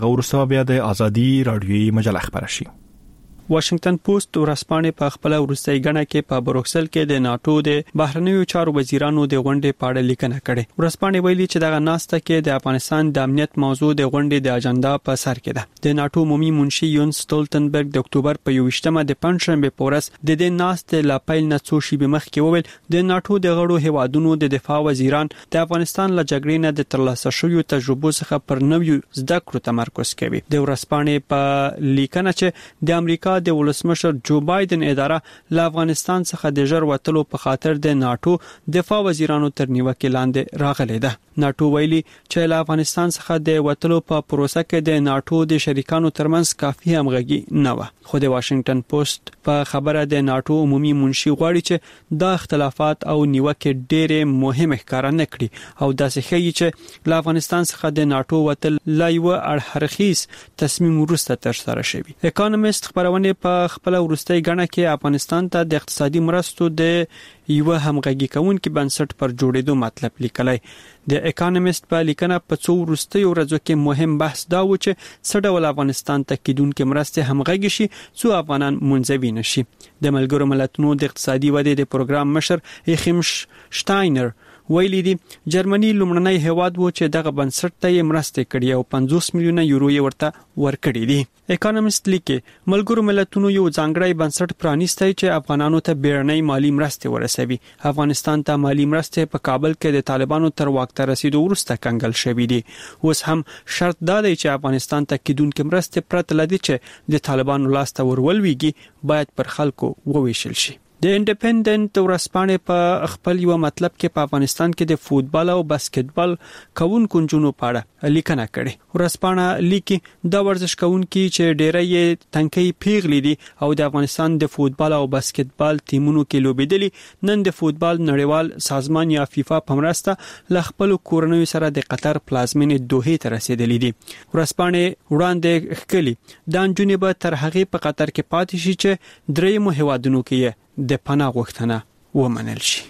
وروسته بیا د ازادي رادیوي مجله خبر شي. واشنگټن پوسټ ورځپاڼې په خپل وروستۍ غڼه کې په بروکسل کې د ناتو د بهرنیو چارو وزیرانو د غونډې په اړه لیکنه کړې. ورځپاڼې ویلي چې دغه ناسته کې د افغانستان د امنیت موضوع د غونډې د اجنډا په سر کې ده. د ناتو عمومي منشي یون سټولټنبرګ د اکتوبر په 28مه د پنځشنبه په ورځ د دې ناسته لاپایل نه څو شی به مخ کې وویل د ناتو د غړو هیوادونو د دفاع وزیران د افغانستان له جګړې نه د ترلاسه شویو تجربو څخه پر نویو زده کړو تمرکز کوي. د ورځپاڼې په لیکنه چې د امریکا د ولسمشر جو بایدن اداره له افغانستان څخه د ژر وټلو په خاطر د ناتو دفاع وزیرانو تر نیوکې لاندې راغلي ده. ناتو ویلي چې له افغانستان څخه د وټلو په پروسه کې د ناتو د شریکانو ترمنځ کافي همغږي نه و. خو د واشنگټن پوسټ په خبره د ناتو عمومي منشي غواړي چې دا اختلافات او نیوکې ډېرې مهمه ښکارا نه کړي او داسې ښیي چې له افغانستان څخه د ناتو وټل لا یو اړخرخیز تصمیم وروسته ترسره شوی. اکانومست خبرونه په خپل وروستۍ غڼه کې افغانستان ته د اقتصادي مرستو د یو همغږي کوونکي بنسټ پر جوړېدو مطلب لیکلی. د اکانومست په لیکنه په څو وروستۍ ورځو کې مهم بحث دا و چې څه ډول افغانستان ته کېدونکې مرستې همغږي شي څو افغانان منځوي نشي. د ملګرو ملتونو د اقتصادي ودې د پروګرام مشر یخیم شتاینر ویلي دي جرمني لومړنی هیواد و چې دغه بنسټ ته یې مرستې کړې او 50 میلیونه یورو یې ورته ورکړي دي. اکانومست لیکي ملګرو ملتونو یو ځانګړی بنسټ پرانیستی چې افغانانو ته بیرنۍ مالی مرستې ورسوي. افغانستان ته مالی مرستې په کابل کې د طالبانو تر واک ته رسیدو وروسته کنګل شوې دي. اوس هم شرط دا دی چې افغانستان ته کېدونکې مرستې پرته له دې چې د طالبانو لاس ته ورولويږي باید پر خلکو وویشل شي. د انډیپندنت ورځپاڼې په خپل یو مطلب کې په افغانستان کې د فوتبال او باسکټبال کوونکو نجونو په اړه لیکنه کړې. ورځپاڼه لیکي دا ورزش کوونکي چې ډېری یې تنکي پیغلي دي او د افغانستان د فوتبال او باسکټبال ټیمونو کې لوبېدلي نن د فوتبال نړیوال سازمان یا فیفا په مرسته له خپل کورنیو سره د قطر پلازمینې دوحې ته رسیدلي دي. ورځپاڼې وړاندې ښکلي دا نجونې به تر هغې په قطر کې پاتې شي چې درېیمو هیوادونو کې د پناه غوښتنه ومنل شي.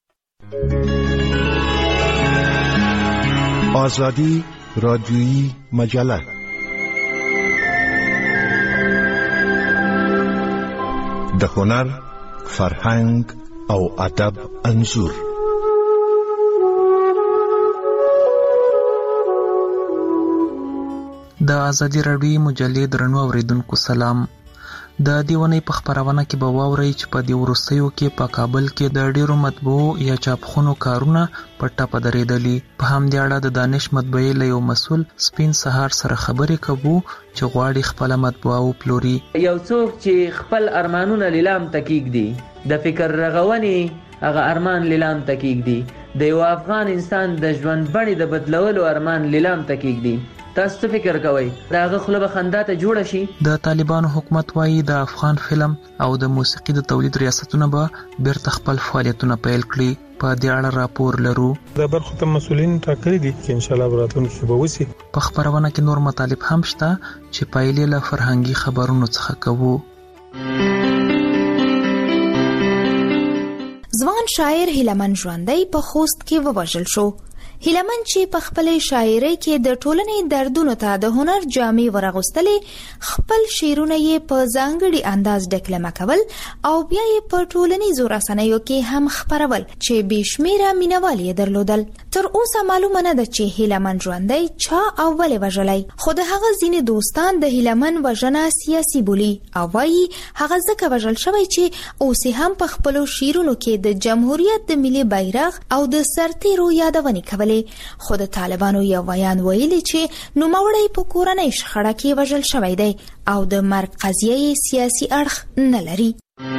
آزادی رادیویی مجله د هنر، فرهنګ او ادب انځور. د آزادی رادیویی مجلې درنو اوریدونکو سلام. د دیونی په خبرونه کې به واورئ چې په دې وروستیو کې په کابل کې د ډیرو مطبوعو یا چاپخونو کارونه په ټپه درېدلي. په همدې اړه د دانش مطبعې له یو مسؤل سپین سهار سره خبرې کوو چې غواړي خپله مطبوعه وپلوري. یو څوک چې خپل ارمانونه لیلام ته کېږدي، د فکر رغونې هغه ارمان لیلام ته کېږدي، د یو افغان انسان د ژوند بڼې د بدلولو ارمان لیلام ته کېږدي، تاسو څه فکر کوئ؟ دا هغه خوله به خندا ته جوړه شي؟ د طالبانو حکومت وایي د افغان فلم او د موسیقي د تولید ریاستونه به بیرته خپل فعالیتونه پیل کړي. په دې اړه راپور لرو. د برخو ته مسؤلین ټاکلي دي چې ان شاء الله راتلونکي کې به وشي. په خبرونه کې نور مطالب هم شته چې پایلې له فرهنګي خبرونو څخه کوو. ځوان شاعر هیلمن ژوندی په خوست کې ووژل شو. هیلمن چې په خپل شاعرۍ کې د ټولنې دردونو ته د هنر جامې ورغوستلې، خپل شعرونه یې په ځانګړي انداز ډکلمه کول او بیا یې په ټولنیزو رسنیو کې هم خپرول چې بې شمیره مینوال یې درلودل. تر اوسه معلومه نه ده چې هیلمن ژوندی چا او ولې وژلی، خو د هغه ځینې دوستان د هیلمن وژنه سیاسي بولي او وایي هغه ځکه وژل شوی چې اوس هم په خپلو شعرونو کې د جمهوریت د ملي بیرغ او د سرتیرو یادونې کولې. خو د طالبانو یو ویان ویلي چې نوموړی په کورنۍ شخړه کې وژل شوی دی او د مرګ قضیه یې سیاسي اړخ نه لري.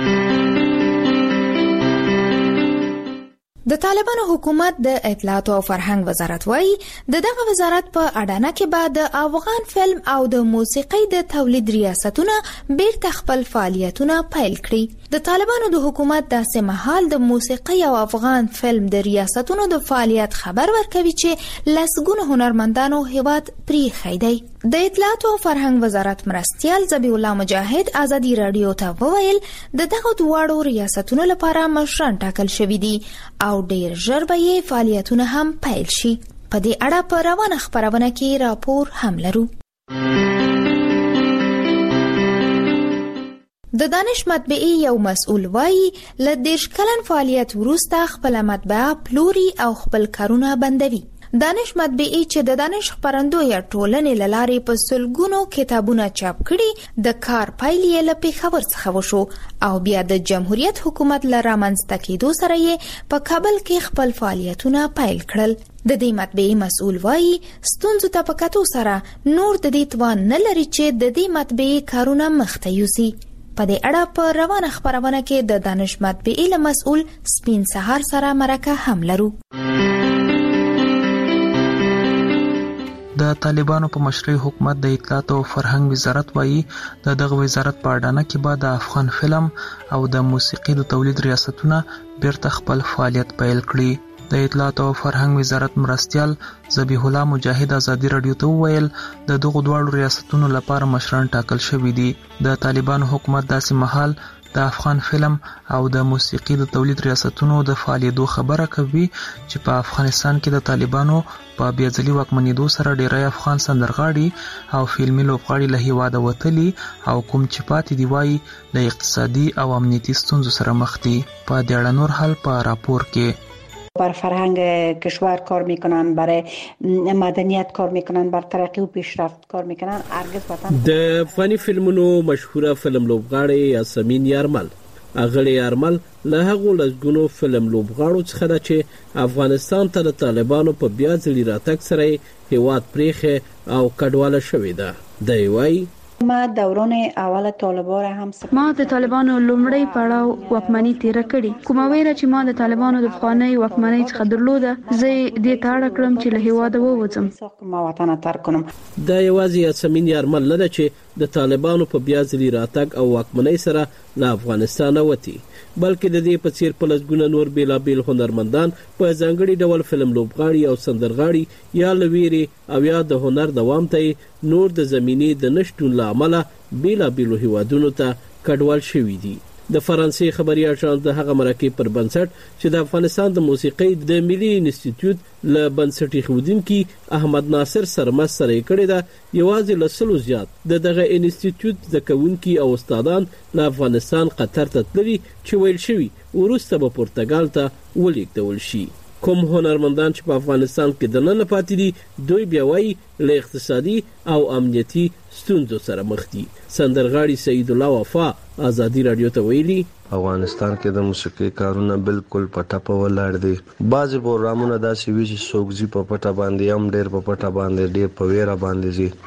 د طالبانو حکومت د اطلاعات او فرهنګ وزارت وایي د دغه وزارت په اډانه کې به د افغان فلم او د موسیقۍ د تولید ریاستونه بیرته خپل فعالیتونه پیل کړي. د طالبانو د حکومت داسې مهال د موسیقۍ او افغان فلم د ریاستونو د فعالیت خبر ورکوي چې لسګونه هنرمندانو هیواد پریښی دی. د اطلاعات او فرهنګ وزارت مرستیال ذبیح الله مجاهد آزادی رادیو ته وویل د دغه دواړو ریاستونو لپاره مشران ټاکل شوي دي او ډیر ژر به یې فعالیتونه هم پیل شي. په دې اړه په روانه خبرونه کې راپور هم لرو. د دانش مطبعې یو مسؤل وایي له 10 کلن فعالیت وروسته خپل مطبعه پلوري او خپل کارونه بندوي. دانش مطبعې چې د دانش خپرندو یا ټولنې له لارې په سلګونو کتابونه چاپ کړي د کار پایل یې له پېښور څخه وشو او بیا د جمهوریت حکومت له رامنځته کېدو سره یې په کابل کې خپل فعالیتونه پیل کړل. د دې مطبعې مسؤل وایي ستونزو ته په کتو سره نور د دې توان نه لري چې د دې مطبعې کارونه مخته یوسي. په دې اړه په روانه خبرونه کې د دانش مطبعې له مسؤل سپین سهار سره مرکه هم لرو. د طالبانو په مشرۍ حکومت د اطلاعات او فرهنګ وزارت وایي د دغه وزارت په اډانه کې به د افغان فلم او د موسیقي د تولید ریاستونه بیرته خپل فعالیت پیل کړي. د اطلاعات او فرهنګ وزارت مرستیال ذبیح الله مجاهد ازادي رادیو ته وویل د دغو دواړو ریاستونو لپاره مشران ټاکل شوي دي. د طالبانو حکومت داسې مهال د افغان فلم او د موسیقي د تولید ریاستونو د فعالیتو خبره کوي چې په افغانستان کې د طالبانو په بیاځلي واکمنېدو سره ډیری افغان سندرغاړي او فلمي لوبغاړي له هیواده وتلي او کوم چې پاتې دی وایي د اقتصادي او امنیتي ستونزو سره مخ دي. په دې اړه نور حال په راپور کې بر فرهنگ کشور کار میکنن، برای مدنیت کار میکنن، بر ترقی و پیشرفت کار میکنن. هرگز وطن د افغاني فلمونو مشهوره فلم لوبغاړی یاسمین یارمل اغلی یارمل له هغو لسګونو فلم لوبغاړو څخه ده چې افغانستان ته د طالبانو په بیا ځلي راتګ سره هیواد پریښی او کډواله شوې ده. دی وایي ما دوران اول طالبان هم ما د طالبانو لومړی پړاو واکمنۍ تیر کړي. کومه ویره چې ما د طالبانو د افغاني واکمنۍ څخه درلوده زه دې ته اړ کړم چې له هیواده ووځم. ما وطن ترک کړم. دا یوازې یاسمین یارمل نه ده چې د طالبانو په بیا ځلي راتګ او واکمنۍ سره له افغانستانه وتی، بلکې د دې په څیر په لسګونه نور بیلابیل هنرمندان په ځانګړي ډول فلم لوبغاړي او سندرغاړي یا له ویرې او یا د هنر دوام ته نور د زمینې د نشتون له امله بیلابیلو هیوادونو ته کډوال شوي دي. د فرانسې خبري اژانس د هغه مرکې پر بنسټ چې د افغانستان د موسیقۍ د ملي انسټیټیوټ له بنسټ ایښودونکي احمد ناصر سرمست سره کړې ده یوازې له 100 زیات دغه انسټیټیوټ زده کوونکي او استادان له افغانستان قطر ته تللي چې ویل شوي وروسته به پرتګال ته ولیږدول شي. کوم هنرمندان چې په افغانستان کې دننه پاتې دي دوی بیا وایي له اقتصادي او امنیتي ستونزو سره مخ دي. سندرغاړي سعید الله وفا ازادي رادیو ته ویلي افغانستان کې د موسیقي کارونه بالکل په ټپه ولاړ دي. بعضې پروګرامونه داسې وي چې څوک ځي په پټه باندې هم ډېر په پټه باندې ډېر په ویره باندې ځي.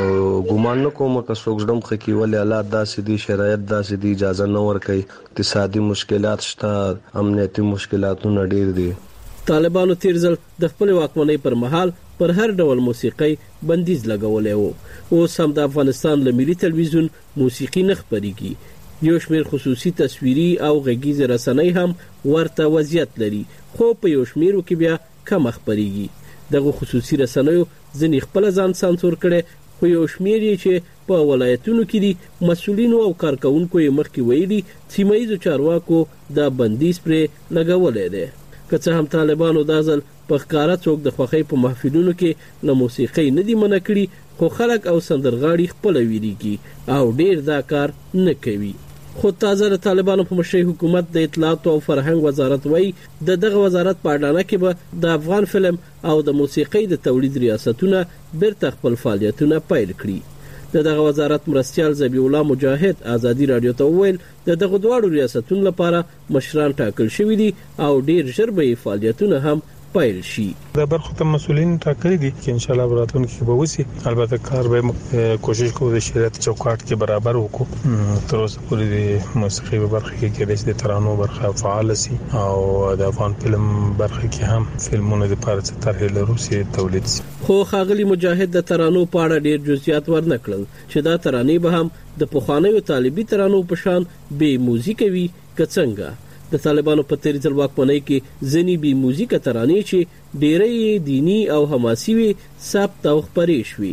ګمان نه کوم که څوک زړه مخکې ولې حالات داسې دي، شرایط داسې دي، اجازه نه ورکوي. اقتصادي مشکلات شته، امنیتي مشکلاتونه ډېر دي. طالبانو تیر ځل د خپل واکمنۍ پر مهال پر هر ډول موسیقۍ بندیز لګولی و. اوس هم د افغانستان له ملي تلویزیون موسیقي نه خپریږي. یو شمېر خصوصي تصویري او غږیزې رسنۍ هم ورته وضعیت لري، خو په یو شمېرو کې بیا کمه خپریږي. دغه خصوصي رسنیو ځینې خپله ځان سانسور کړی، خو یو شمېر یې چې په ولایتونو کې دي مسؤلینو او کارکوونکو یې مخکې ویلي سیمه ییزو چارواکو دا بندیز پرې لګولی دی. که څه هم طالبانو دا ځل په ښکاره څوک د خوښۍ په محفلونو کې له موسیقۍ نه دي منع کړي، خو خلک او سندرغاړي خپله ویریږي او ډیر دا کار نه کوي. خو تازه د طالبانو په مشرۍ حکومت د اطلاعات او فرهنګ وزارت وایي د دغه وزارت په اډانه کې به د افغان فلم او د موسیقۍ د تولید ریاستونه بیرته خپل فعالیتونه پیل کړي. د دغه وزارت مرستیال ذبیح الله مجاهد ازادي رادیو ته وویل د دغه دواړو ریاستونو لپاره مشران ټاکل شوي دي او ډیر ژر به یې فعالیتونه هم پیل شي. د برخو ته مسؤلین ټاکلي دي چې ان شاء الله راتلونکي کې به وسی. البته کار به کوشش کوو د شریعت چوکاټ کې برابر وکړو. تر اوسه پورې د موسیقي په برخه کې کېدای شي د ترانو برخه فعال شي او د افغان فلم برخه کې هم فلمونه د پارڅ طرح له روسي تولید شي. خو ښاغلي مجاهد د ترانو په اړه ډیر جزئیات ورنکړل چې دا ترانې به هم د پخوانیو طالبي ترانو په شان بې موزیکه وي که څنګه. د طالبانو په تیر ځل واکمنۍ کې ځینې بې موزیکه ترانې چې ډیرې دینی او حماسي وي ثبت او خپرې شوې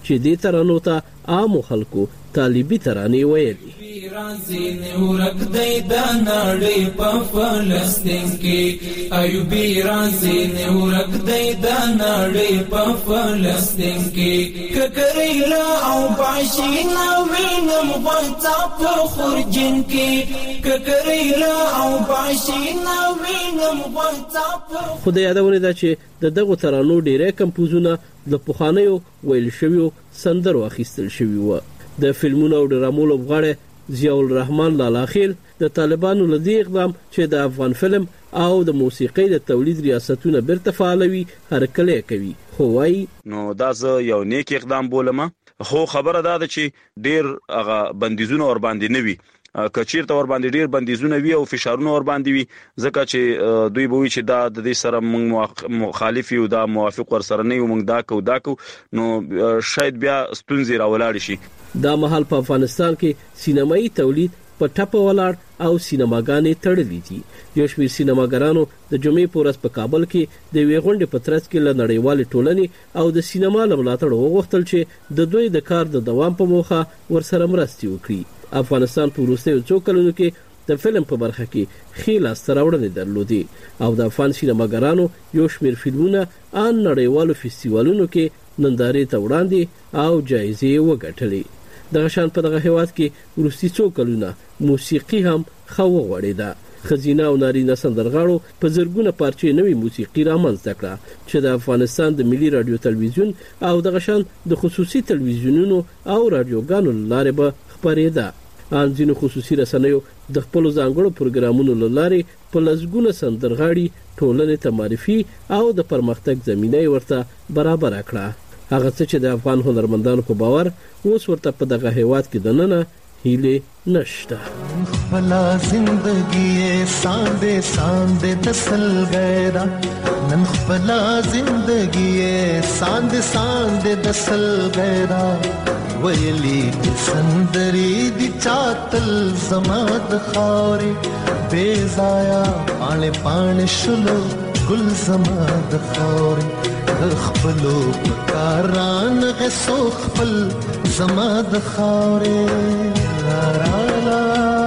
چې دې ترانو ته عام خلکو طالبي ترانې ویلي. رازین ورک دی دا نړۍ په فلسطین کې ایوبی رازین ورک دی دا نړۍ په فلسطین کې ککریلا او باشینا وینم غوڅا په خورجین کې ککریلا او باشینا وینم غوڅا په. خو د یادونه ده چې د دغه ترانو ډیره کمپوزونه د پخوانیو ویل شویو سندرو اخیستل شوی و. د فلمونو او ډرامو لوبغاړي ضیاء الرحمن لالاخیل د طالبانو لدی اقدام چې د افغان فلم او د موسیقۍ د تولید ریاستونه برته فعالوي هرکلی کوي. خو وايي نو دا زه یو نیک اقدام بولم، خو خبره ده چې ډیر هغه بندیزونه ور باندې نه وي، کچیر ته ور باندې ډیر بندیزونه وي او فشارونه ور باندې وي، ځکه چې دوی به وي چې دا د دې سره موږ مخالف یو، دا موافق ور سره نه یو، موږ دا کو نو شاید بیا ستونزې راولاړ شي. دا مهال په افغانستان کې سینمایي تولید په ټپه ولاړ او سینماګانې تړلې دي. یو شمېر سینماګرانو د جمعې په ورځ په کابل کې د یوې غونډې په ترڅ کې له نړیوالې ټولنې او د سینما له ملاتړ وغوښتل چې د دوی د کار د دوام په موخه ورسره مرستې وکړي. افغانستان په وروستیو څو کلونو کې د فلم په برخه کې ښې لاسته راوړنې درلودې او د افغان سینماګرانو یو شمېر فلمونه ان نړیوالو فستیوالونو کې نندارې ته وړاندې او جایزې وګټلې. دغه شان په دغه هیواد کې وروستي څو کلونه موسیقي هم خو وغوړېده. خزینه او نارینه سندرغاړو په زرګونه پارچې نوې موسیقي رامنځته کړه چې د افغانستان د ملي رادیو تلویزیون او دغه شان د خصوصي تلویزیونونو او رادیوګانو لاره به خبرېده. ان ځینو خصوصي رسنیو د خپل ځانګړو پروګرامونو لاره په لږګونه سندرغاړي ټولنې ته معرفي او د پرمختګ زمینه ورته برابر کړه. هغه څه چې د افغان هنرمندانو په باور اوس ورته په دغه هیواد کې دننه هیله نشته. خپلا زندگی ساندے ساندے دسل غیرا نن خپلا زندگی ساندے ساندے دسل غیرا ویلی سندری دی چاتل زماد خاوري بیزایا پانے پانے شلو گل زماد خاوري خپلو پکاران غسو خپل زماد خاوري لا لا لا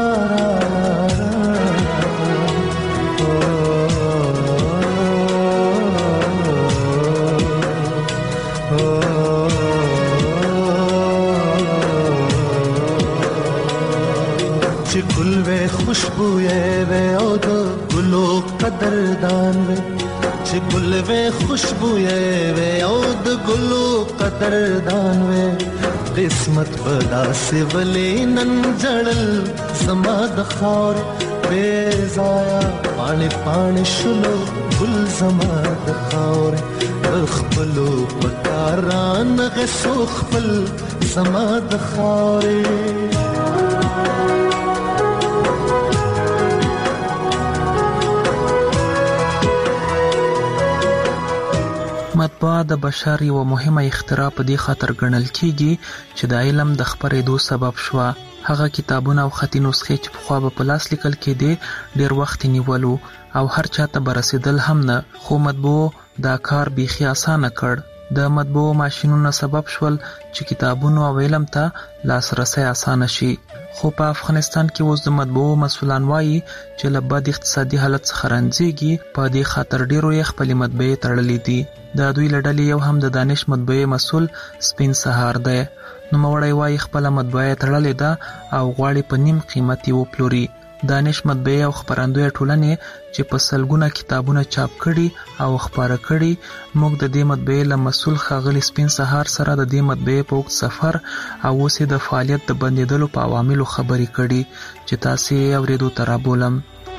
چې ګل وې خوشبو وې او د ګلو قدردان وې چې ګل وې خوشبو وې او د ګلو قدردان وې قسمت پدا سے ولې نن جړل سما د خاور بے زایا پانے پانے شلو ګل زما د خاور خپلو پکاران غسو خپل زما د خاور. مطبوعه د بشر یو مهمه اختراع په دې خاطر ګڼل کیږي چې د علم د خپرېدو سبب شوه. هغه کتابونه او خطي نسخې چې پخوا به په لاس لیکل کېدې ډېر وخت نیولو او هر چاته به رسېدل هم نه، خو مطبوعو دا کار بیخي اسانه کړ. د مطبوعو ماشینونه سبب شول چې کتابونو او علم ته لاسرسی اسانه شي. خو په افغانستان کې اوس د مطبوعو مسؤلان وایي چې له بد اقتصادي حالت څخه رنځېږي، په دې خاطر ډېرو یې خپلې مطبعې تړلې دي. د دوی له ډلې یو هم د دانش مطبعې مسؤل سپین سهار دی. نوموړی وایي خپله مطبعه تړلې ده او غواړي په نیم قیمت یې وپلوري. دانش مطبعې او خپرندویه ټولنې چې په سلګونه کتابونه چاپ کړي او خپاره کړي، موږ د دې مطبعې له مسؤل ښاغلي سپین سهار سره د دې مطبعې په اوږد سفر او اوس د فعالیت د بندېدلو په عواملو خبرې کړي چې تاسې یې اورېدو ته رابولم.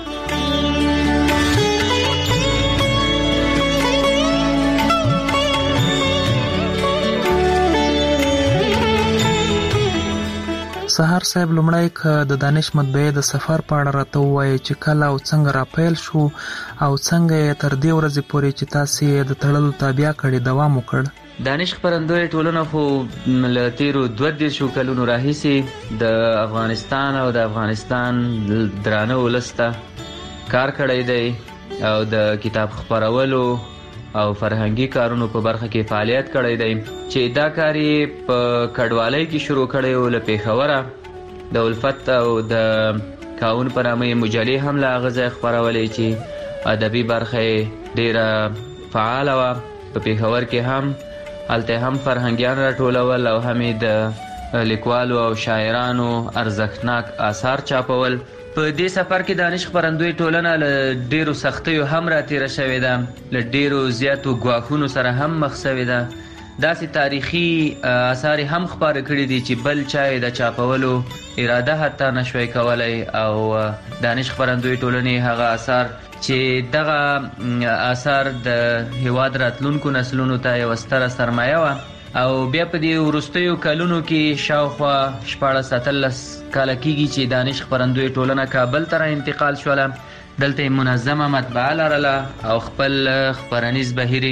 سهار صاحب لومړی که د دانش مطبعې د سفر په اړه راته ووایي چې کله او څنګه راپیل شو او څنګه یې تر دې ورځې پورې چې تاسې یې د تړلو تابع کړې دوام وکړ. دانش خپرندویه ټولنه خو له تیرو 22 کلونو راهیسې د افغانستان او د افغانستان درانه ولس ته کار کړی دی او د کتاب خپرولو او فرهنګي کارونو په برخه کې فعالیت کړی دی چې دا کار یې په کډوالۍ کې شروع کړی و له پیښوره د الفت او د کاون پر نامه مجلې هم له هغه ځای خپرولې چې ادبي برخه ډېره فعاله وه په پیښور کې هم هلته هم فرهنګیان راټولول او هم د لیکوالو او شاعرانو ارزښتناک آثار چاپول. په دې سفر کې دانش خپرندوی ټولنه له ډېرو سختیو هم راتېره شوې ده، له ډېرو زیاتو ګواښونو سره هم مخ شوې ده. داسې تاریخي آثار هم خپاره کړي دي چې بل چا یې د چاپولو اراده حتی نشوی کولی او دانش خپرندوی ټولنې هغه آثار چې دغه آثار د هیواد راتلونکو نسلونو ته یوه ستره سرمایه وه او بیا په دې وروستیو کلونو کې شاوخوا 14-17 کاله کېږي چې دانش خپرندوی ټولنه کابل ته را انتقال شوله. دلته منظمه مطبعه لرله او خپل خپرنیز بهیر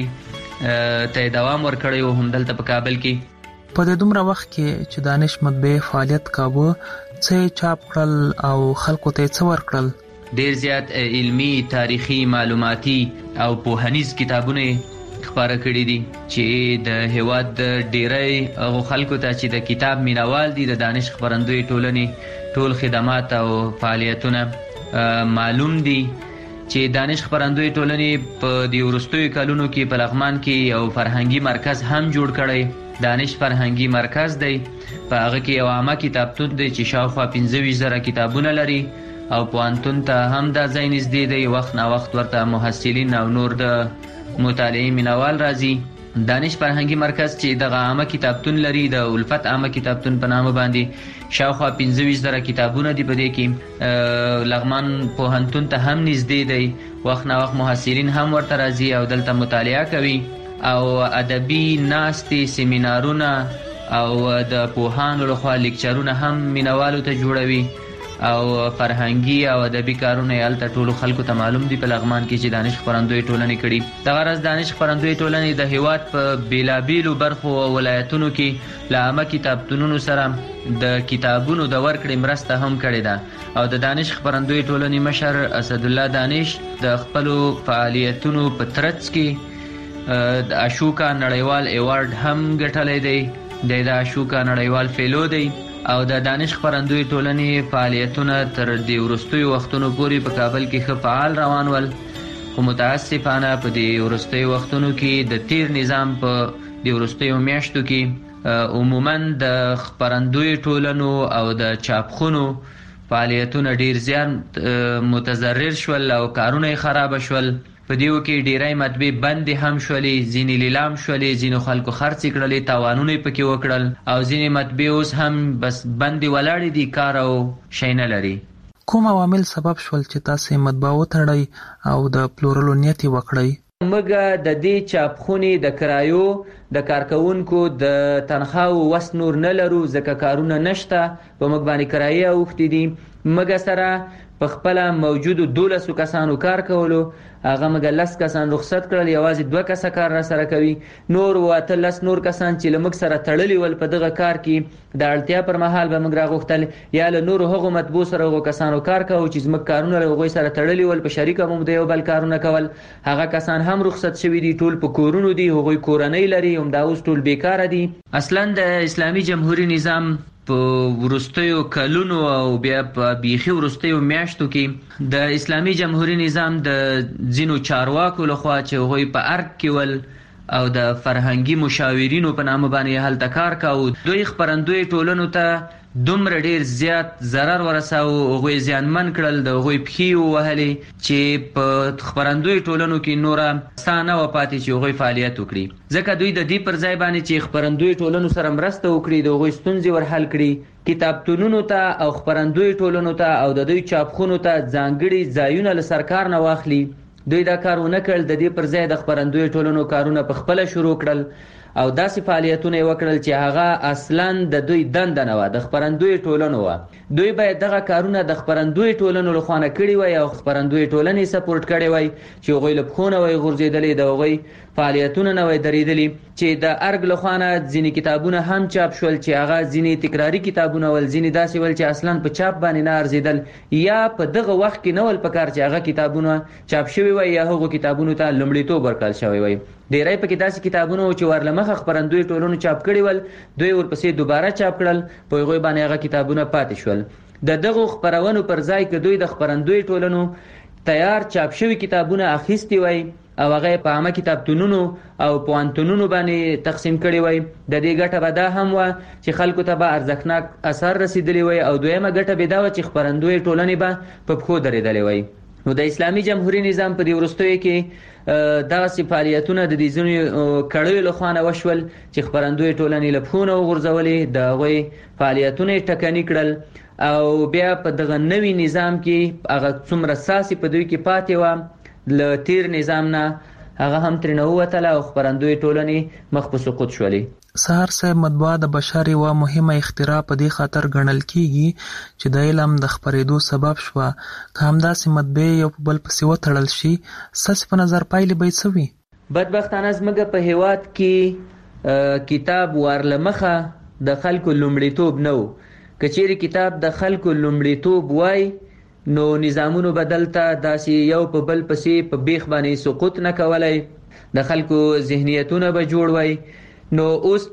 ته دوام ورکړی و هم دلته په کابل کې. په دې دومره وخت کې چې دانش مطبعې فعالیت کاوه څه چاپ کړل او خلکو ته څه ورکړل؟ ډېر زیات علمي، تاریخي، معلوماتي او پوهنیز کتابونه خپاره کړي دي چې د هیواد ډېری هغو خلکو ته چې د کتاب مینوال دي د دانش خپرندوی ټولنې ټول خدمات او فعالیتونه معلوم دي چې دانش خپرندوی ټولنې په دې وروستیو کلونو کې په لغمان کې یو فرهنګي مرکز هم جوړ کړی، دانش فرهنګي مرکز دی. په هغه کې یو عامه کتابتون دی چې شاوخوا 25,000 کتابونه لري او پوهنتون ته هم دا ځای نږدې دی. وخت نا وخت ورته محصلین او نور د مطالعې مینوال راځي. دانش فرهنګي مرکز چې دغه عامه کتابتون لري د الفت عامه کتابتون په نامه باندې شاوخوا 25,000 کتابونه دي. په دې کې لغمان پوهنتون ته هم نږدې دی. وخت نا وخت محصلین هم ورته راځي او دلته مطالعه کوي او ادبي ناستې، سیمینارونه او د پوهانو لخوا لیکچرونه هم مینوالو ته جوړوي او فرهنګي او ادبي کارونه یې هلته ټولو خلکو ته معلوم دي په لغمان کې چې دانش خپرندوی ټولنې کړي. دغه راز دانش خپرندوی ټولنې د هیواد په بېلابېلو برخو او ولایتونو کې له عامه کتابتونونو سره د کتابونو د ورکړې مرسته هم کړې ده او د دانش خپرندوی ټولنې مشر اسدالله دانش د خپلو فعالیتونو په ترڅ کې د اشوکا نړیوال ایوارډ هم ګټلی دی. د اشوکا نړیوال فیلو دی او د دانش خپرندوی ټولنې فعالیتونه تر دې وروستیو وختونو پورې په کابل کې ښه فعال روان ول، خو متاسفانه په دې وروستیو وختونو کې د تیر نظام په دې وروستیو میاشتو کې عموما د خپرندوی ټولنو او د چاپخونو فعالیتونه ډیر زیات متضرر شول او کارونه یې خراب شول. په دیو کې ډیرای مطبعې بندې هم شولې، ځینې لیلام شولې، ځینو خلکو خرڅې کړلې، تاوانونه یې پکې وکړل او ځینې مطبعې اوس هم بس بندې ولاړې دي، کار او شی نه لري. کوم عوامل سبب شول چې تاسې مطبعه وتړئ او د پلورلو نیت یې وکړئ؟ موږ د دې چاپخونې د کرایو د کارکونکو د تنخواو وس نور نه لرو، ځکه کارونه نشته، په موږ باندې کرایې اوښتې دي. موږ سره په خپله موجودو 12 کسانو کار کولو، هغه موږ 10 کسان رخصت کړل، یوازې 2 کسه کار را سره کوي. نور 18 نور کسان چې له موږ سره تړلي ول په دغه کار کې د اړتیا پر مهال به موږ راغوښتل یا له نورو هغو مطبوع سره هغو کسانو کار کوو چې زموږ کارونه له هغوی سره تړلي ول، په شریکه مو د یو بل کارونه کول. هغه کسان هم رخصت شوي دي، ټول په کورونو دي، هغوی کورنۍ لري، همدا اوس ټول بیکاره دي. اصلا د اسلامي جمهوري نظام په ورستیو کلونو او بیا په بیخي ورستیو میاشتو کې د اسلامي جمهوریت نظام د ځینو چارواکو لخوا چې هغوی په ارګ کې ول او د فرهنګي مشاورینو په نامه باندې هلته کار کاوه، دوی خپرندوی ټولنو ته دومره ډیر زیات ضرر ورساو، هغوی زیانمن کړل، د هغوی پښې ووهلې چې په خپرندوی ټولنو کې نوره ساه نه وه پاتې چې هغوی فعالیت وکړي. ځکه دوی د دې پر ځای باندې چې خپرندوی ټولنو سره مرسته وکړي، د هغوی ستونزې ورحل کړي، کتابتونونو ته او خپرندوی ټولنو ته او د دوی چاپخونو ته ځانګړي ځایونه له سرکار نه واخلي، دوی دا کار ونه کړل. د دې پر ځای د خپرندوی ټولنو کارونه په خپله شروع کړل او داسې فعالیتونه یې وکړل چې هغه اصلاً د دوی دنده نه وه، د خپرندوی ټولنو وه. دوی باید دغه کارونه د خپرندوی ټولنو له خوا نه کړي وای او خپرندوی ټولنې سپورټ کړی وای چې هغوی له پښو نه وای غورځېدلې، د هغوی فعالیتونه نه وای درېدلي چې د ارګ لخوانه ځینې کتابونه هم چاپ شول چې هغه ځینې تکراری کتابونه ول ځینې داسې ول چې اصلا په چاپ باندې نه ارزیدل یا په دغه وخت کې نه ول پکار چې هغه کتابونه چاپ شوي وای یا هغه کتابونو ته لومړیتوب ورکړل شوی وای. ډیری پکې داسې کتابونه چې ورلمخه خبرندوی ټولنو چاپ کړي ول دوی ورپسې دوباره چاپ کړل په هغه باندې هغه کتابونه پاتې شول. د دغه خبرونو پر ځای کې دوی د خبرندوی ټولنو تیار چاپ شوی کتابونه اخیستي وای او هغه په عامه کتابتونونو او پوهنتونونو باندې تقسیم کړي وای. د دې ګټه به دا هم و چې خلکو ته به ارزښتناک اثر رسیدلی وای او دویمه ګټه به دا و چې خبرندوی ټولنې به په پښو درېدلې وای. نو د اسلامي جمهوریت نظام په دې وروستیو کې داسې فعالیتونه د دې ځینو کړیو لخوانه وشول چې خبرندوی ټولنې له پښو نه وغورځولې د هغوی فعالیتونه ټکني کړل او بیا په دغه نوي نظام کې هغه څومره ساسي په دوی کې پاتې و له تیر نظام نه هغه هم ترې نه ووتله او خپرندوی ټولنې مخ په سقوط شولې. سهار صاحب مطبوعه د بشر یوه مهمه اختراع په دې خاطر ګڼل کیږي چې د علم د خپرېدو سبب شوه. که همداسې مطبعې یو په بل پسې وتړل شي ستاسې په نظر پایلې به یې څه وي؟ بدبختانه زموږ په هیواد کې کتاب ورلمخه د خلکو لومړیتوب نه و. که چیرې کتاب د خلکو لومړیتوب وای نو نظامونو بدلته داسې یو په بل پسې په بیخ باندې سقوط نه کولای د خلکو ذهنیتونه به جوړ وای. نو اوس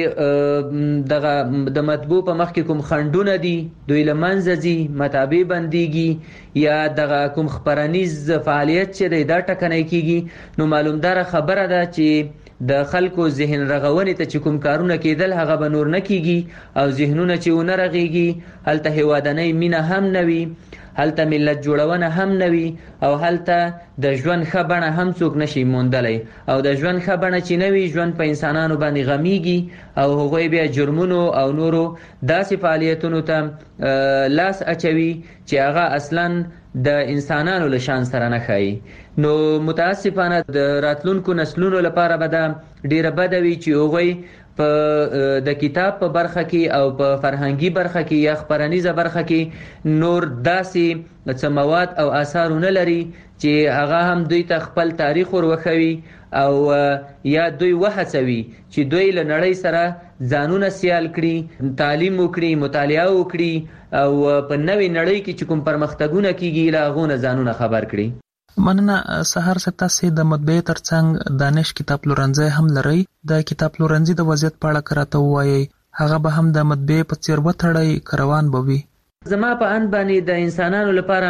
چې دغه د مطبوع په مخ کې کوم خنډونه دي دوی له منځه ځي مطابع بندیږي یا دغه کوم خبرنیز فعالیت چې دی دا ټکنی کیږي نو معلومداره خبره ده چې د خلکو ذهن رغونې ته چې کوم کارونه کېدل هغه به نور نه کیږي او ذهنونه چې ونه رغیږي هلته هیوادنۍ مینه هم نه وي هلته ملت جوړونه هم نه وي او هلته د ژوند ښه بڼه هم څوک نشي موندلی او د ژوند ښه بڼه چې نه وي ژوند په انسانانو باندې غمیږي او هغوی بیا جرمونو او نورو داسې فعالیتونو ته لاس اچوي چې هغه اصلا د انسانانو له شان سره نه ښایي. نو متاسفانه د راتلونکو نسلونو لپاره به دا ډیره بده وي چې هغوی د کتاب په برخه کې او په فرهنګي برخه کې یا خبرنیزه برخه کې نور داسې څه مواد او آثار نه لري چې هغه هم دوی ته خپل تاریخ ورخوي او یا دوی وهڅوي چې دوی له نړۍ سره ځانونه سیال کړي تعلیم وکړي مطالعه وکړي او په نوې نړۍ کې چې کوم پرمختګونه کیږي له هغو نه ځانونه خبر کړي. مننه سهار صاحب تاسې د مطبعې ترڅنګ دانش کتاب پلورنځی هم لرئ. د کتاب پلورنځي د وضعیت په اړه که راته ووایئ هغه به هم د مطبعې په څیر وتړئ که روان به وي؟ زما په اند باندې د انسانانو لپاره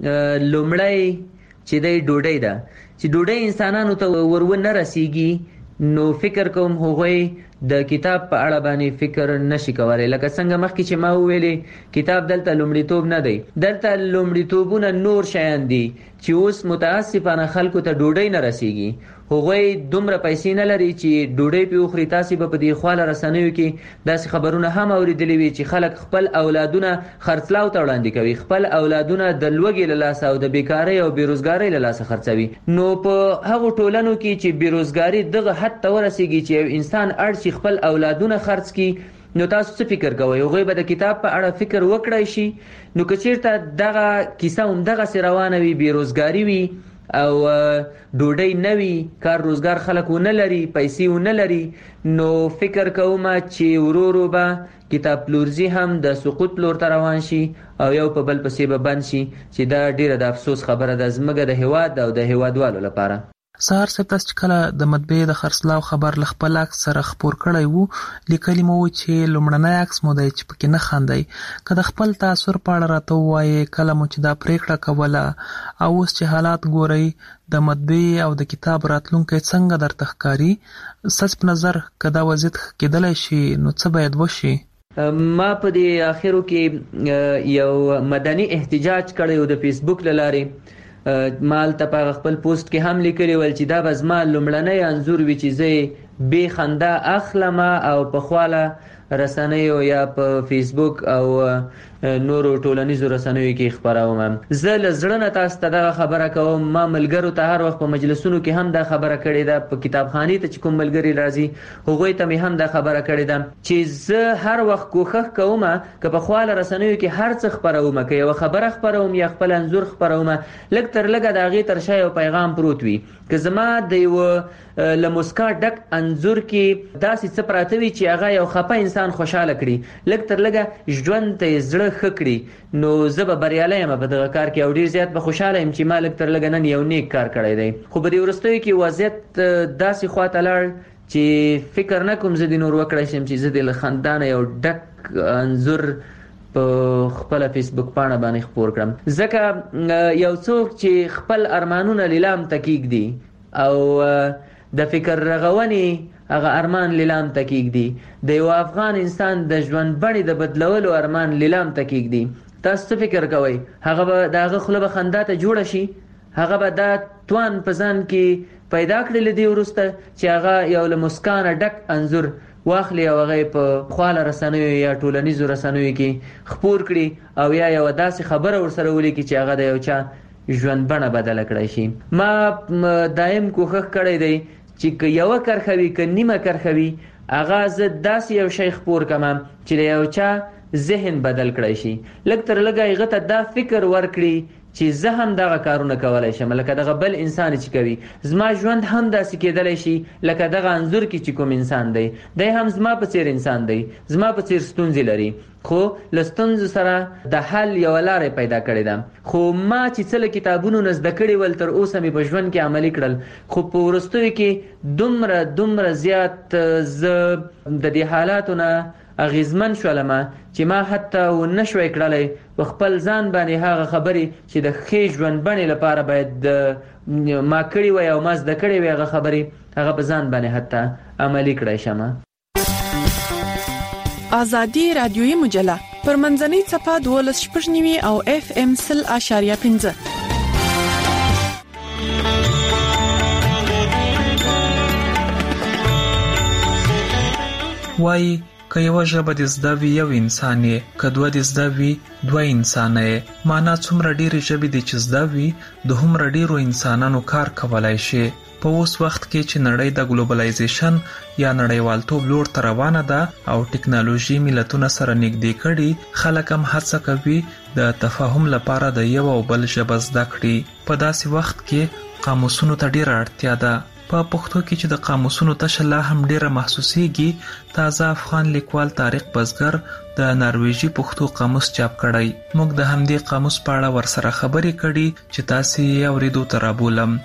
لومړی چې دی ډوډۍ ده چې ډوډۍ انسانانو ته ورونه رسیږي نو فکر کوم هغوی د کتاب په اړه باندې فکر نشي کولای. لکه څنګه مخکې چې ما ویلې کتاب دلته لومړیتوب نه دی دلته لومړیتوبونه نور شیان دي چې اوس متاسفانه خلکو ته ډوډۍ نه رسیږي. هغوی دومره پیسې نه لري چې ډوډۍ پې وخوري. تاسې به په دې خواله رسنیو کې داسې خبرونه هم اوریدلي وي چې خلک خپل اولادونه خرڅلاو ته وړاندې کوي خپل اولادونه د لوږې له لاسه او د بیکارۍ او بېروزګارۍ له لاسه خرڅوي. نو په هغو ټولنو کې چې بېروزګاري دغه حد ته ورسیږي چې یو انسان اړ شي خپل اولادونه خرڅ کړي نو تاسو څه فکر کوئ؟ هغوی به د کتاب په اړه فکر وکړی شي؟ نو که چیرته دغه کیسه همدغسې روانه وي بېروزګاري وي او ډوډۍ نه وي کار روزګار خلک ونه لري پیسې ونه لري نو فکر کوم چې ورو ورو به کتاب پلورځي هم د سقوط لور ته روان شي او یو په بل پسې به بند شي چې دا ډیره د افسوس خبره ده زموږ د هیواد او د هیوادوالو لپاره. سهار صاحب تاسو چې کله د مطبعې د خرڅلاو خبر له خپل عکس سره خپور کړی وو لیکلي مو وو چې لومړنی عکس مو دی چې پکې نه خاندئ. که د خپل تاثر په اړه راته ووایئ کله مو چې دا پریکړه کوله او اوس چې حالات ګورئ د مطبعې او د کتاب راتلونکی څنګه درته ښکاري؟ ستاسو په نظر که دا وضعیت ښه کېدلی شي نو څه باید وشي؟ ما په دې اخرو کې یو مدني احتجاج کړی و د فیسبوک له لارې. ما هلته په خپل پوسټ کې هم لیکلي ول چې دا به زما لومړنی انځور وي چې زه بې خندا اخلم او په خواله رسنیو یا په فیسبوک او نورو ټولنیزو رسنیو کې خبروم. زه لزړه تاسو ته دا خبره کوم. ما ملګرو ته هر وخت په مجلسونو کې هم دا خبره کړې ده، په کتابخانې ته چې کوم ملګری راځي هغوی ته مې هم دا خبره کړې ده چې زه هر وخت کوښښ کوم که په خواله رسنیو کې هر څه خبروم، که یو خبره خبروم یا خپل انځور خبروم، لږ تر لږه د هغې تر شا یو پیغام پروت وي. که زما د یو له مسکا ډک انځور کې داسې څه پراته وي چې هغه یو خفه انسان خوشحاله کړي، لږ تر لږه ژوند ته یې زړه ښه کړي، نو زه به بریالی یم په دغه کار کې او ډېر زیات به خوشحاله یم چې ما لږ تر لږه نن یو نیک کار کړی دی. خو په دې وروستیو کې وضعیت داسې خواته لاړ چې فکر نه کوم زه دې نور وکړی شم چې زه دې له خندانه یو ډک انځور په خپل فیسبوک پاڼه باندې خپور کړم. ځکه یو څوک چې خپل ارمانونه لیلام تکیک دي او د فکر رغونې هغه ارمان لیلام تکیک دي، د یو افغان انسان د ژوند بڼې د بدلولو ارمان لیلام تکیک دي، تاسو څه فکر کوئ؟ هغه به د هغه خوله به خندا ته جوړه شي؟ هغه به دا توان په ځان کې پیدا کړی له دې وروسته چې هغه یو له مسکانه ډک انځور واخلي او هغه په خواله رسنیو یا ټولنیزو رسنیو کې خپور کړي او یا یو داسې خبره ورسره ولیکي چې هغه د یو چا ژوند بڼه بدله کړی شي. ما دایم کوښښ کړی دی چې که یوه کرښه وي که نیمه کرښه وي، هغه زه داسې یو شی خپور کړم چې د یو چا ذهن بدل کړی شي، لږ تر لږه هغه ته دا فکر ورکړي چې زه هم دغه کارونه کولی شم لکه دغه بل انسان چې کوي، زما ژوند هم داسې کېدلی شي لکه دغه انځور کې چې کوم انسان دی، دی هم زما په څیر انسان دی، زما په څیر ستونزې لري، خو له ستونزو سره د حل یوه لاره پیدا کړې ده. خو ما چې څه له کتابونو نه زده کړي ول تر اوسه مې په ژوند کې عملي کړل، خو په وروستیو کې دومره زیات زه د دې حالاتو نه اغیزمن شولم چې ما حتی ونشوی کړلی په خپل ځان باندې هغه خبرې چې د ښې ژوند بڼې لپاره باید ما کړي وی او ما زده کړي وی هغه خبرې هغه په ځان باندې حتی عملي کړی شم. آزادي رادیویي مجله پر منځنۍ څپه 12.9 او FM 0.5 وای که یو ژبه د زده وي یو انسان یې، که دوه د زده وي دوه انسانه یې. معنا څومره ډېرې ژبې دي چې زده وي د هومره ډېرو انسانانو کار کولای شي. په اوس وخت کې چې نړۍ د ګلوبلایزیشن یا نړیوالتوب لور ته روانه ده او ټکنالوژي ملتونه سره نږدې کړي، خلک هم هڅه کوي د تفاهم لپاره د یو او بل ژبه زده کړي. په داسې وخت کې قاموسونو ته ډېره اړتیا ده. په پښتو کې چې د قاموسونو تشه لا هم ډیره محسوسیږي، تازه افغان لیکوال طارق بزګر د نارویجی پښتو قاموس چاپ کړی. موږ د همدې قاموس په اړه ورسره خبرې کړي چې تاسو یې اوریدو ته رابولم.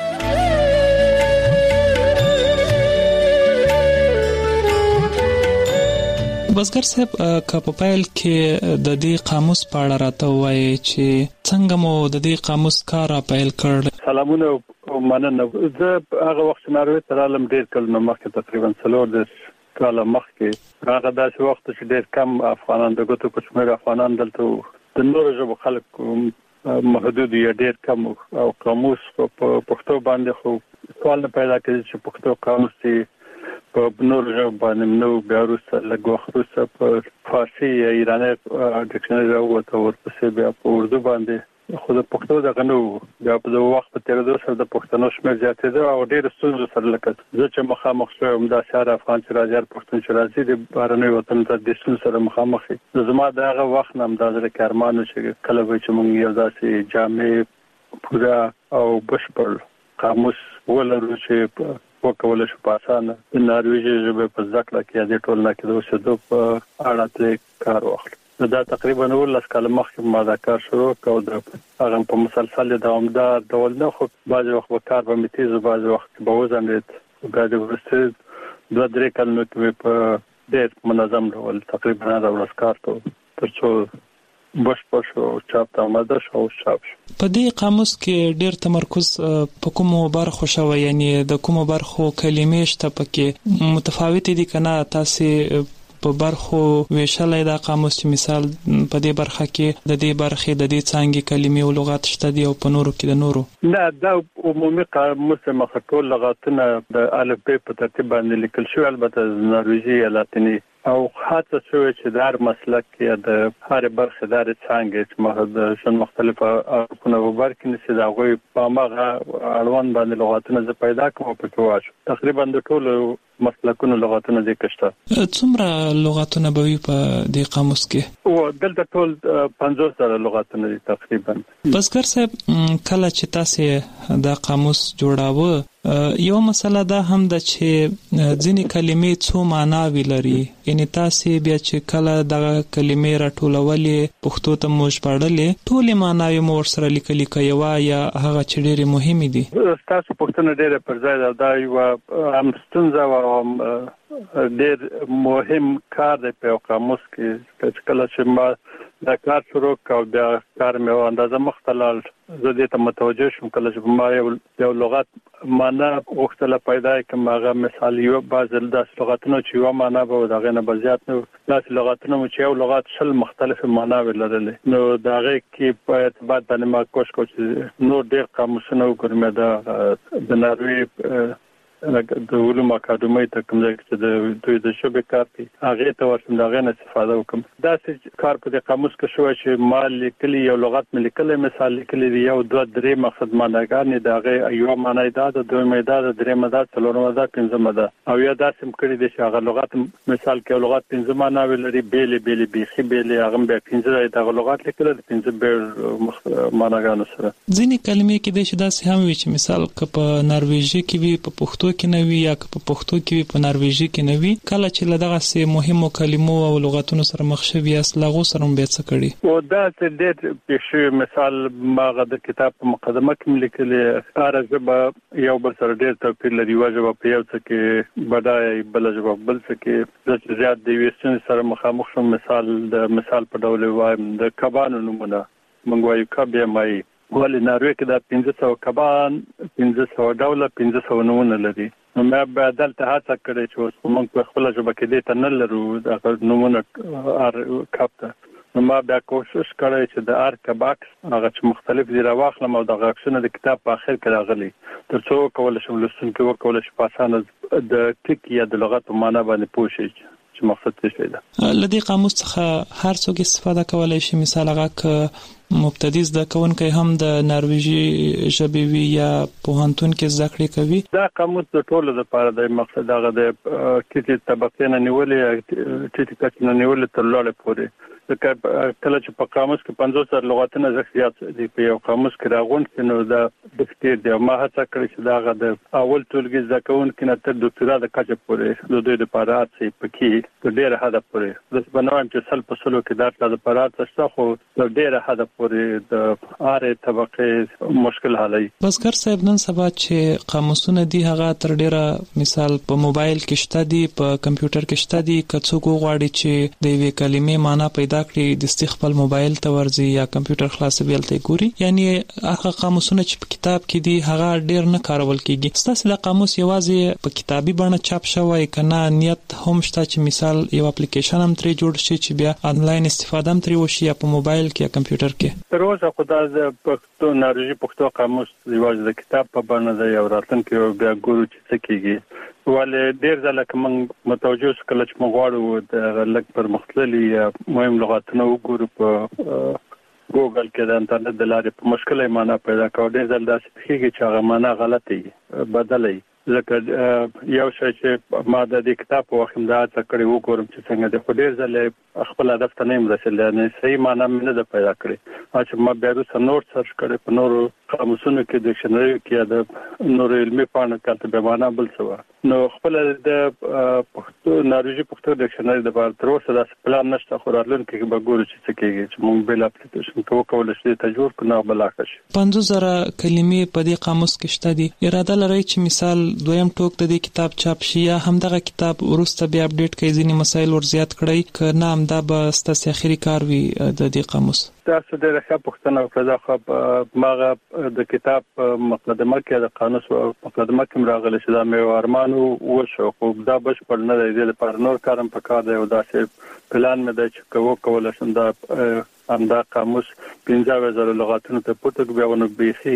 بزګر صاحب که په پیل کې د دې قاموس په اړه راته وایي چې څنګه مو د دې قاموس کار را پیل کړ؟ سلامونه او مننه. زه هغه وخت ناروی ته رالم ډېر کلونه مخکې، تقریبا 4 کاله مخکې. هغه داسې وخت چې ډېر کم افغانان د ګوتو په شمېر افغانان دلته د نورو ژبو خلک محدود یا ډېر کم او قاموس په پښتو باندې خو سوال نه پیدا کېږي چې پښتو قاموس دی په نورو ژبو باندې نو بیا وروسته لږ وخت وروسته په فارسي یا ایراني ډکشنري راووته، ورپسې بیا په اردو باندې، خو د پښتو دغه نو بیا په دغه وخت په تېرېدو سره د پښتنو شمېر زیاتېده او ډېرو ستونزو سره لکه زه چې مخامخ شوم داسې هر افغان چې راځي هر پښتون چې راځي د بهرنیو وطنو ته د ستونزو سره مخامخ وي. زما د هغه وخت نه همدا زړه کې ارمان و چې کله به چې موږ یو داسې جامع پوره او بشپړ قاموس ولرو چې وکولای شو په اسانه د نارویجي ژبې په زده کړه کې د ټولنه کې د اوسېدو په اړه ترې کار واخلو. دا تقریبا 19 کال مخکې ما دا کار شروع کړ او د هغه په مسلسل دوامدار ډول نه، خو بعضې وخت به کار به مې تیز و، بعضې وخت به وځنډېد، بیا د وروسته 2-3 کلونو کې په ډېر منظم ډول تقریبا هره ورځ کار کوم تر څو بشپړ شو او چاپ ته آماده شو او چاپ شو. په دې قاموس کې ډېر تمرکز په کومو برخو شوی، یعنی د کومو برخو کلمې شته پکې متفاوتې دي که نه؟ تاسې په برخو ویشلی دا قاموس چې مثال په دې برخه کې د دې برخې د دې څانګې کلمې او لغات شته دي او په نورو کې د نورو؟ نه، دا عمومي قاموس مخه ټول لغاتونه د الفبې په ترتیب باندې لیکل شوي، البته نارویجي یا لاتیني او خاصه شوی چې دار مسلک کې د هر برخه دار څنګه چې مخه شون مختلفه اړخونه وبرکې نشي دا غوي په ماغه اړوند باندې لغاتونه ز پیدا کوم په تواشو تقریبا د ټولو مسلکونو لغاتونه د کشته څومره لغاتونه به وي په دې قاموس کې او دلته ټول 50 لغاتونه دي تقریبا. بسکر صاحب کله چې تاسو دا قاموس جوړاوه یو مسله دا هم ده چې ځینې کلمې څو معناوي لري یعنی تاسو بیا چې کله دغه کلمې راټولولې پښتو ته مو ژباړلې ټولې معناوي مو ورسره لیکلي کيوا یا هغه چې ډېرې مهمې دي. تاسو پښتنه ډېره پر ځای دا یو هم ستونزه او ډېر مهم کار دی په قاموس کې کله چې ما دا کار شروع کاو بیا کار مې اندازه مختلل زه دې ته متوجه شوم کله چې ما یو لغت معنا وختله پیدا کوم هغه مثال یو بعض د لغاتونو چې یو معنا به دغه نه بزیات نو داس لغاتونو چې یو لغات شل مختلف معنا ولرلې نو دغه کې په اعتبار باندې ما کوشش کوم نو ډېر قاموسونه وګورم د ناروی د علوم اکاډمي ته کوم ځای چې د دوی د شوبې کار کوي هغه ته ورسم دغه نه استفاده وکم دا چې کار په دې قاموس کې شو چې مال لیکلي یو لغت مې لیکلي مثال لیکلي یو دوه درې مقصد معناګانې دغه یو معنی دا د دوه مې دا د درې مې دا څلورم دا پنځم دا او یا داسم کړی د شغه لغت مثال کې لغت پنځم معنا ولري بیل بیخي بیل هغه به پنځه دغه لغت لیکل د پنځه بیل معناګانو سره ځینې کلمې کې د شداسي هم وي چې مثال ک په نارویژي کې وي په پښتو کې نه وي یا په پښتو کې وي په نارویژي کې نه وي کله چې لدغه سه مهمو کلمو او لغاتونو سره مخ شوي اصلاغو سره هم به څه کړي او دا چې ډېر په مثال ماغه د کتاب په مقدمه کې لیکلي ارزبه یو بل سره ډېر توپیر لري واجب په یو څه کې بدای بل جواب بل څه کې د زیات دی وستن سره مخامخ شو مثال په ډول وایم د کبانو نمونه منګوي کبه مای ولې ناروی کې دا 1500 کبان 1500 ډول 1500 نمونه لري نو مې به دلته هڅه کړې چې موږ په خپل ژبه کې دې ته نه لرو دا نمونه ار کاپته نو ما بیا کوشش کړی چې د ار کباکس هغه چې مختلف دي راوخلم او د غاښونو د کتاب په اخر کې راغلي ترڅو کول شم لسونکو وکول شي په اسانه د ټکی یا د لغت په معنا باندې پوه شي چې مقصد څه دی. لدی قاموس څخه هر څوک استفاده کولای شي مثال هغه مبتدی زده کوونکی هم د نارویژي ژبې وی یا پوهنتون کې زده کړې کوي. دا قاموس د ټولو لپاره د مقصد هغه د کیټي طبقه نه نیولې کیټي کچ نه نیولې تر لوړ پورې کله چې په قاموس کې 50 لغاتونه زیات دي په یو قاموس کې راغونډ نو دا د فکر دی ما هڅه کړې چې دا د اول ټولګي زده کوونکي نه تر ډاکټرا د کچ پورې د دوی لپاره چې پکې د ډېر هدف پورې د بنوان چې سل په سلو کې دا د لپاره څه خو د ډېر هدف پورې د اره طبقه مشکل حالي. بسکر صاحب نن سبا چې قاموسونه دي هغه تر ډېره مثال په موبایل کې شته دي په کمپیوټر کې شته دي کڅو غواړي چې د یوې کلمې معنی پیدا کړي د استخپل موبایل ته ورځي یا کمپیوټر خلاصوي ته ګوري یعنی هغه قاموسونه چې په کتاب کې دي هغه ډېر نه کارول کیږي. ستاسو د قاموس یوازې په کتابي بڼه چاپ شوی کنه نیت هم شته چې مثال یو اپلیکیشن هم ترې جوړ شي چې بیا انلاین استفاده هم ترې وشي یا په موبایل کې یا کمپیوټر کې. تر اوسه خدای د پښتو نارویژي پښتو قاموس یوازې د کتاب په بڼه دی او راتلونکي بیا ګورو چې څه کیږي ولې ډېر ځله کوم متوجه کله چې موږ غواړو د لږ پر مختلفي مهم لغاتونه وګورو په ګوګل کې د انټرنیټ د لارې په مشکله معنا پیدا کوو ډېر ځله داسې کېږي چې هغه معنا غلطي بدلي لکه یو شی چې ما د کتاب په وخت دا څه کړی وګورم چې څنګه د خډیر ځله خپل هدف ته نه رسیدل نه صحیح معنا مې نه پیدا کړی چې ما بیا وروسته نور سرچ کړی په نورو قاموسونو کې ډکشنري کې د نور علمي پاڼو کې د معنا بل څه نو خپل د پښتو نارویژي پښتو ډکشنري د بار تر اوسه د پلان نشته خو راتلونکي کې به ګورو چې څه کېږي چې موږ بل اپلیکیشن کوو چې تجربه کنه بلاکه شي 50,000 کلمې په دې قاموس کې شته دي اراده لري چې مثال دویم ټوک د دې کتاب چاپ شي یا همدغه کتاب ورسته بیا اپډیټ کوي ځینې مسایل ور زیات کړي ک نه همدا به ستاسو اخیری کار وي د دې قاموس تاسو د ښه پښتنه وکړه خو ماغه د کتاب مقدمه کې د قانون مقدمه کې راغلی چې دا مې ارمانو وشو خو دا بشپړ نه دی لپاره نور کارم پکار دی او دا چې پلان مې د چکو کول شم دا همدا قاموس 15,000 لغاتونو ته پټک بیاونه بيخي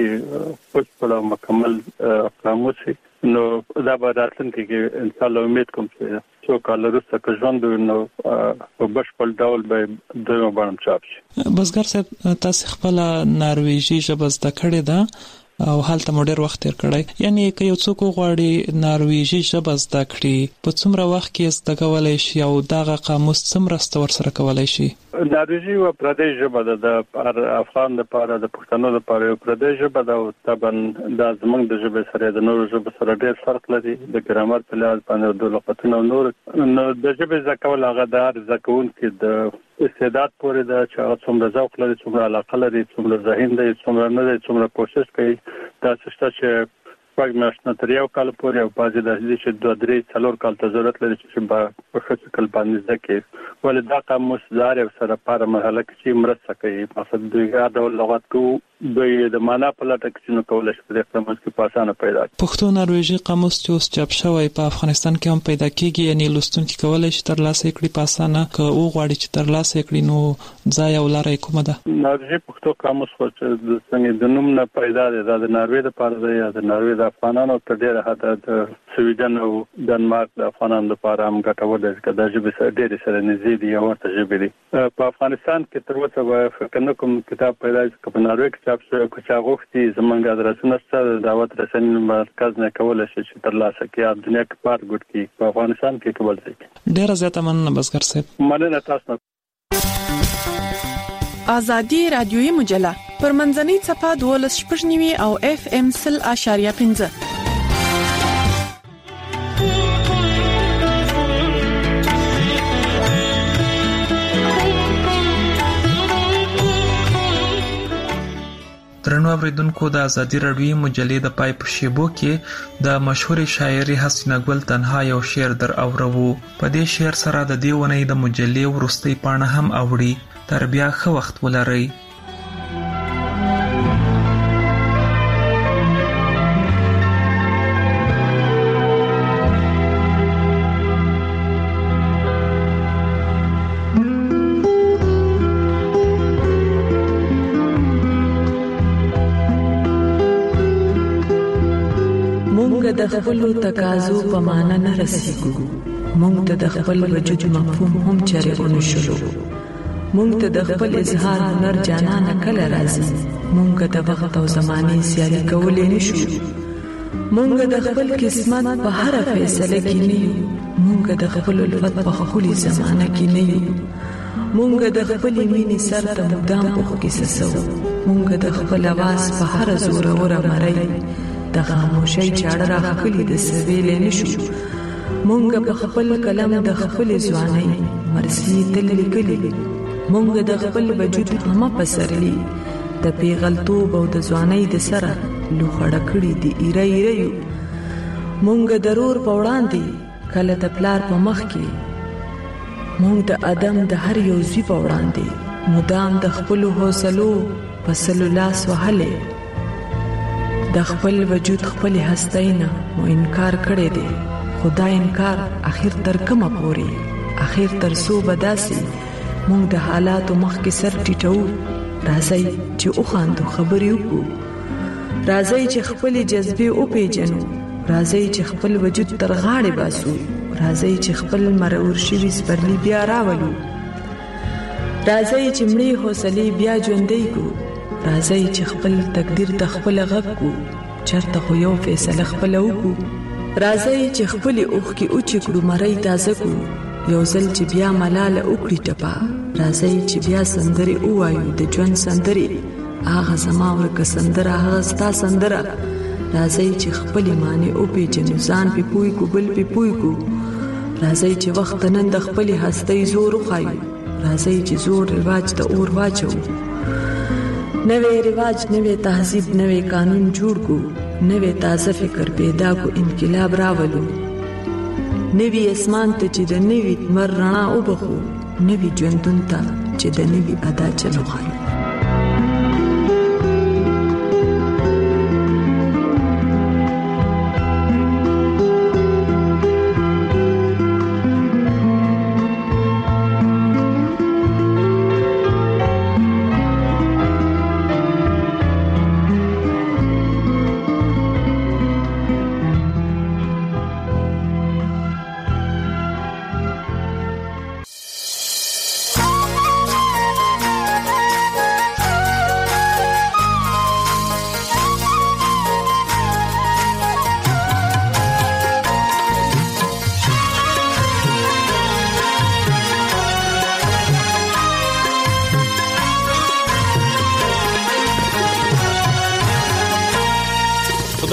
پټ مکمل قاموس نو دا به راتلونکي کې ان شاء الله امید کوم چې څو کال وروسته که ژوند نو په بشپړ ډول به دوی باندې چاپ شي. بزګر صاحب تاسو خپل نارویجی ژبه زده کړې ده او حالت مو ډېر وخت تیر کړی، یعنی که یو څوک غواړي نارویجی ژبه زده کړي په څومره وخت کې زده کولای شي او دغه قاموس څومره ستور سره کولای شي؟ نارویجی و پردیش ژبه د افغان لپاره د پښتنو لپاره یو پردیش ژبه ده او طبعا د زمونږ د ژبې سره د نورو ژبو سره ډېر فرق لري د ګرامر په لحاظ باندې د لغتونو نور د ژبې زده کول هغه د هر زده کوونکي د استعداد پورې ده چې هغه څومره ذوق لري، څومره علاقه لري، څومره ذهین دی، څومره نه دی، څومره کوشش کوي. دا څه چې پاک ماشنا تر یو کال پورې او پازې د دې چې 2-3-4 کال ته ضرورت لري چې په ښه شکل باندې زده کړي. ولې دا قاموس دار او سره په مرحله کې چې مرسته کوي مقصد دوی غاډه لغت کو دوی د معنا په لټه کې نو کولای شي د قاموس کې په اسانه پیدا کړي. پښتو نارویجی قاموس چې اوس چاپ شوی په افغانستان کې هم پیدا کیږي، یعنی لوستونکي کولای شي ترلاسه کړي په اسانه که او غواړي چې ترلاسه کړي نو ځای او لارې کومه ده؟ نارویجی پښتو قاموس چې د څنګه د نوم نه پیدا دی د ناروی لپاره دی یا د ناروی د افغانانو په ډیره حد د سویډن او ډنمارک د افغانانو لپاره هم ګټور دی چې د ژبې سره ډېر سره نږدې دي او ورته ژبې دي. په افغانستان کې تر اوسه فکر نه کوم کتاب پیدا چې په ناروی کې چاپ شوی که چا غوښتي زمونږ ادرسونه شته د دعوت رسنۍ مرکز نه کولای شي چې ترلاسه کړي دنیا کې پار ګډ کړي په افغانستان کې کول شي. ډېر زیاته مننه بزګر صاحب. مننه تاسو. آزادی رادیویی مجله پر منځنۍ صفحه 12.9 او FM 0.5. درنو اوریدونکو د ازادي رادیویی مجلې د پای په شیبو کې د مشهور شاعر حسینه ګل تنها یو شعر در اورو. په دې شعر سره د دې ونې د مجلې ورستۍ پاڼه هم اوړي. تر بیا ښه وخت ولرئ. د خپل تقاضو په معنا نه رسیدو، مونږ ته د خپل وجود مفهوم هم چرېونه شلو، مونږ ته د خپل اظهار هنر جانان کله راځي، مونږ د وخت او زمانه سیالي کولې نشو، مونږ د خپل قسمت په هر فیصله کې نه یو، مونږ د خپل الفت په خولي زمانه کې نه یو، مونږ د خپل مینې سر ته مدام په کې سسو، مونږ د خپل आवाज په هر زور اور مړی د خاموشۍ چاړه راخلي د سویلې نشو، مونږ په خپل کلم د خپل ځوانۍ مرسي تل لیکلي، مونږ د خپل وجود هم پسرلی د پیغلتوب او د ځوانۍ د سره لوخړه کړي دي ایره، مونږ ضرور په وړاندې کله د پلار په مخ کې، مونږ د ادم د هر یو زی په وړاندې مدام د خپل حوصلو پسلو لاس وهله، د خپل وجود خپل هستینا مو انکار کړی دی، خدای انکار اخر تر کومه پوري، اخر تر سو بداسي مونږ د حالاتو مخ کې سر ټیټو، راځي چې او خاندو خبرې وکړو، راځي چې خپل جذبه او پیجنو، راځي چې خپل وجود تر غاړې باسو، راځي چې خپل مرور شوي سپرلی بیا راولو، راځي چې مړی حوصله بیا ژوندۍ کو، راځي چې خپل تقدیر ته خپل غږ کو، چرته خو یو فیصله خپل وکړو، راځي چې خپل اوخ کې اوچ کړو مړی تازه کو، یو ځل چې بیا ملاله وکړي ټپا، راځي چې بیا سندري وایو د ژوند سندري، هغه زما ورکه سندره هغه ستا سندره، راځي چې خپل معنی او پیژنو ځان په پوي کو بل په پوي کو، راځي چې وخت نن د خپل هستۍ زور وخایو، راځي چې زور رواج ته اور واچو، نوې رواج نوې تهذیب نوې قانون جوړ کو، نوې تازه فکر پیدا کو، انقلاب راولو، نوې اسمان ته چې د نوې مر رڼا وبخو، نوې ژوندون ته چې د نوې ادا چلو خایو.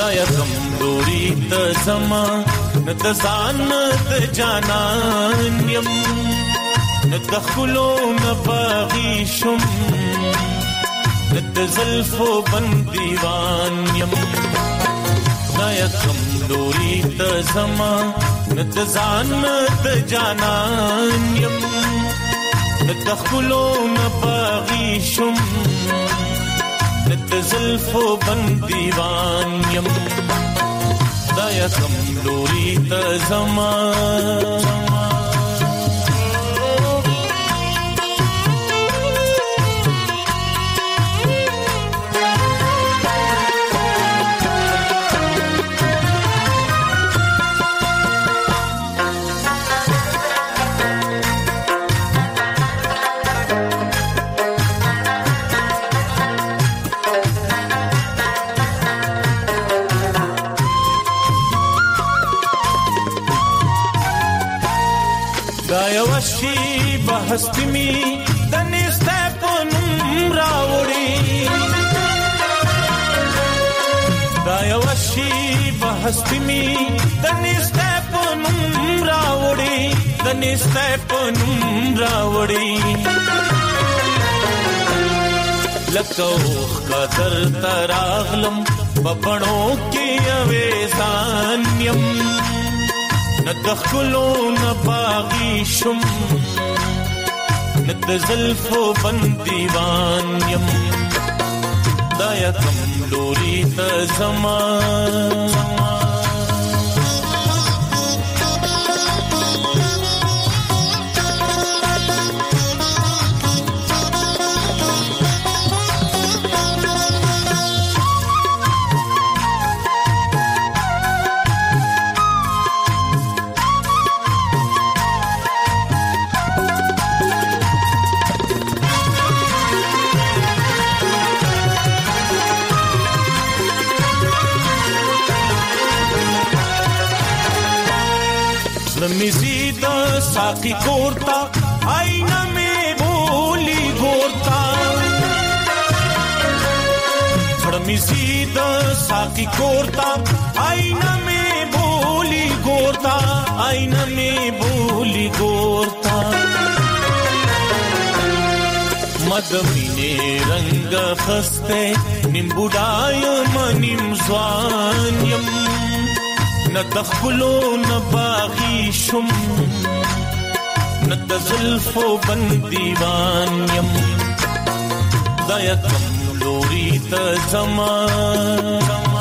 دا یکم لوري ته زما د ځان د جانان یم د خلو نه باغی شم د زلفو بندیوان یم دا یکم لوري ته زما د ځان د جانان یم د خلو نه باغی شم د زلفو بندیوان یم دا یکم لوري ته زما وشي بهستی می دنيسته پنوم راوړي دا وشي بهستی می دنيسته پنوم راوړي دنيسته پنوم راوړي لکوخ قدر تراغلم بپړو کې اويزان يم ندخلو نباغی شم ند زلفو بندیوان یم دا یکم لوری تا زمان मिज़ीद साकी कोरता आईना में बोली गोरता थोड़ा मिज़ीद साकी कोरता आईना में बोली गोरता आईना में बोली गोरता मदमीने रंग खस्ते निम्बुडाय मनिम ज़वान्यम ندخلو نباغی شم ند زلفو بندیوان یم دا یکم لوری تا زمان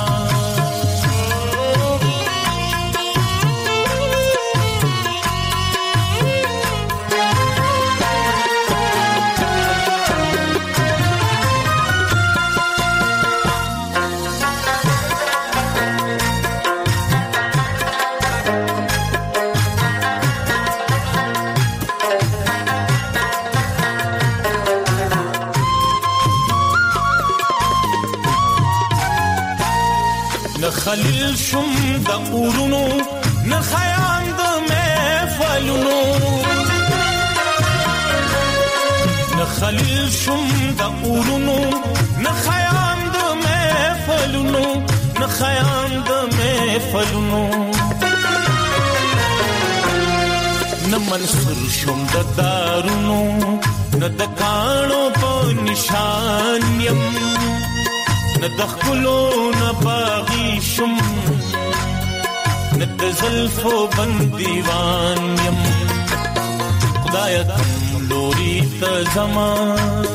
خلیل شم د اورونو نه خیام د محفلونو نه خلیل شم د اورونو نه خیام د محفلونو نه خیام د محفلونو نه منصور شم د دارونو نه د کانو په نشان یم ندخلو نباغی شم ند زلفو بندیوان یم خدایا کم لوری تا زمان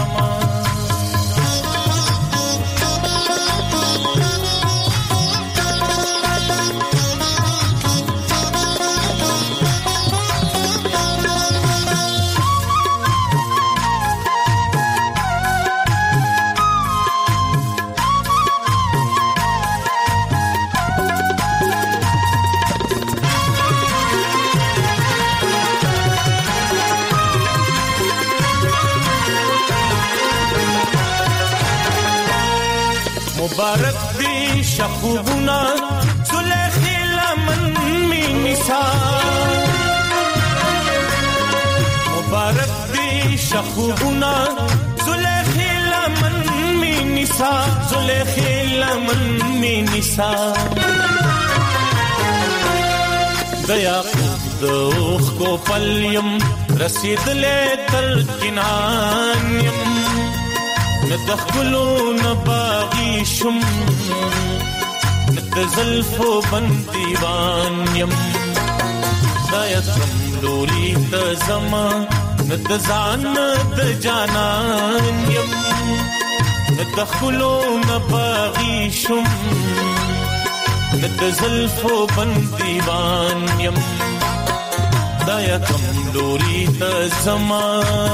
مبارک دی شخوبنا زلیخی لمن می نثار مبارک دی شخوبنا زلیخی لمن می نسا زلیخی لمن می نسا دیا دوخ کو پلیم رسید لے تر کنانیم ندخلو نباغی شم ندزلفو بندیوانیم دیا کملوری تزما ندزان ندجانانیم ندخلو نباغی شم ندزلفو بندیوانیم دایا کملوری تزما